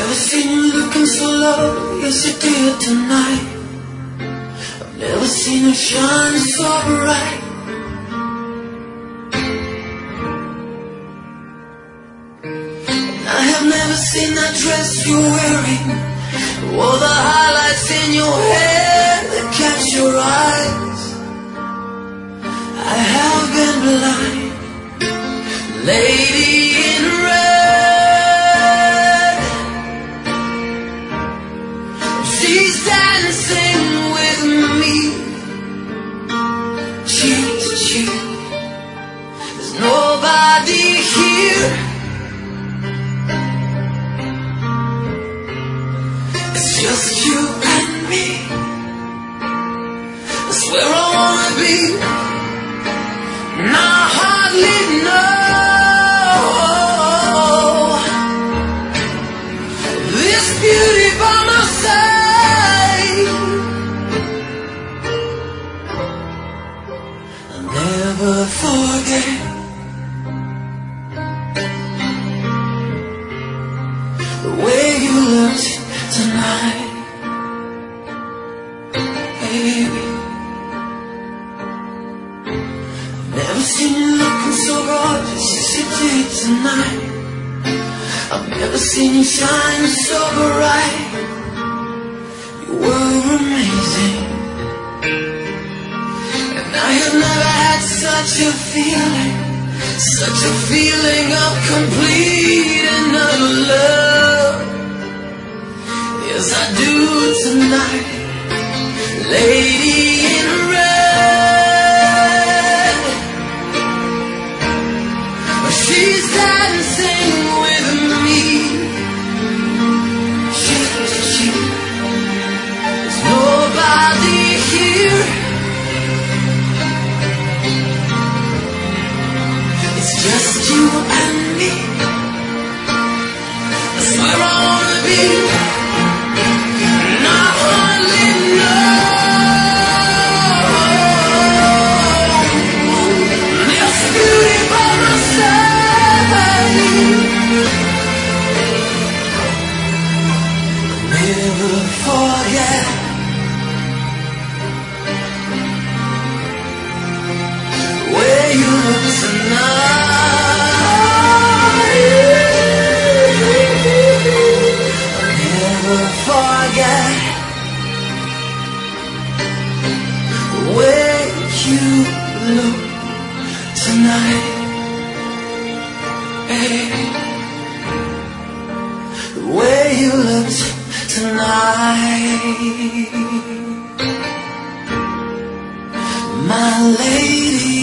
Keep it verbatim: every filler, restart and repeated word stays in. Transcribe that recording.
Never seen you looking so low, yes you did tonight. I've never seen you shine so bright. And I have never seen that dress you're wearing, or the highlights in your hair that catch your eyes. I have been blind, lady in red. She's dancing with me, cheek to cheek. There's nobody here. It's just you and me. That's where I wanna be. And I hardly know this beauty by my side. I'll never forget the way you looked tonight, baby. Never seen you looking so gorgeous as you did tonight. I've never seen you shine so bright. You were amazing, and I have never had such a feeling, such a feeling of complete and utter love. Yes, I do tonight, lady in red. She's dancing with me, cheek to cheek. There's nobody here. It's just you and me. That's where I wanna be. And I hardly know this beauty by my side. Never forget where you look tonight. Never forget where you look tonight, baby. The way you looked tonight, my lady.